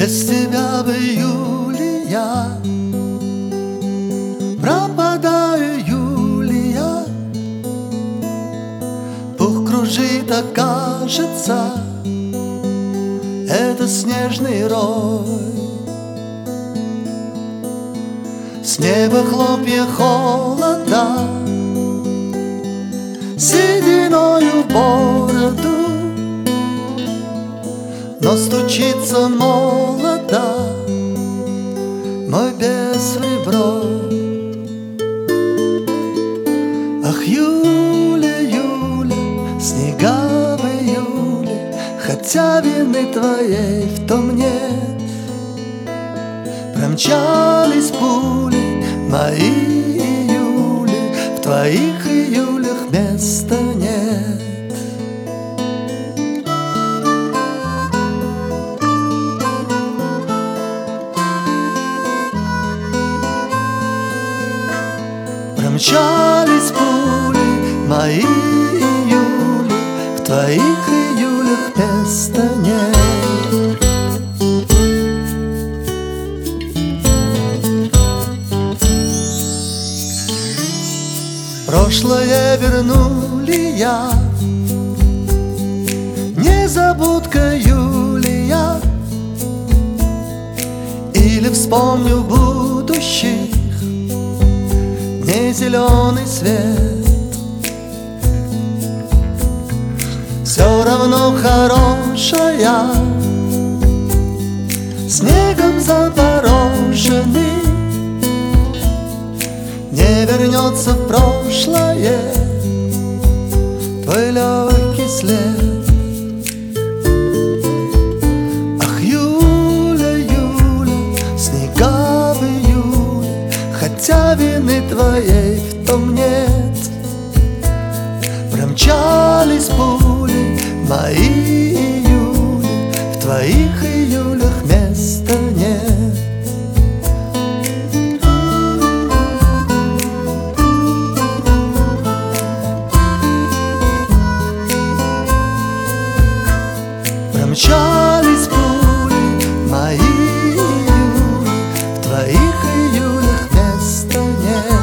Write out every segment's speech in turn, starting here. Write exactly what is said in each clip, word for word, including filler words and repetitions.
Без тебя в июле я пропадаю, Юлия. Пух кружит, а кажется, это снежный рой. С неба хлопья холода, сединою бороду, но стучится молода мой бес в ребро. Ах, Юля, Юля, снега в июле, хотя вины твоей в том нет. Промчались пули мои июли, в твоих июлях места нет. Промчались пули мои июли, в твоих июлях места нет. Прошлое вернули я, незабудка Юлия, или вспомню будущих не зеленый свет. Все равно хорошая, снегом запорошенный, не вернется в прошлое твой легкий след. Ах, Юля, Юля, снега в июле, хотя вины твоей в том нет. Промчались пули мои июли, в твоих июлях места нет. Промчались пули мои июли, в твоих июлях места нет.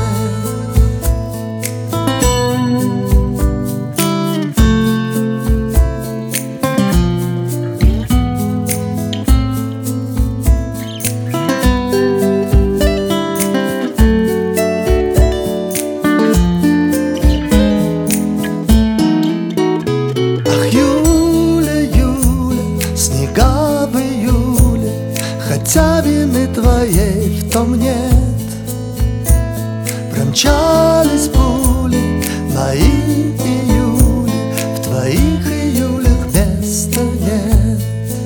Ах, Юля, Юля, снега в июле, хотя вины твоей в том нет. Промчались пули мои июли, в твоих июлях места нет.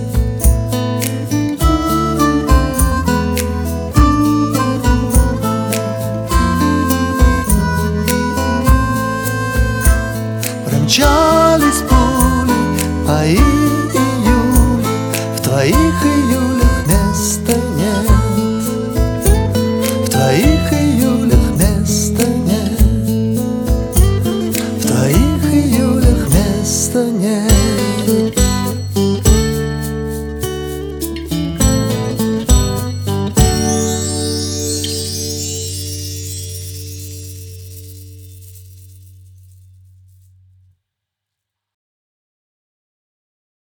Промчались пули мои июли, в твоих июлях места нет. В твоих июлях места нет. В твоих июлях места нет.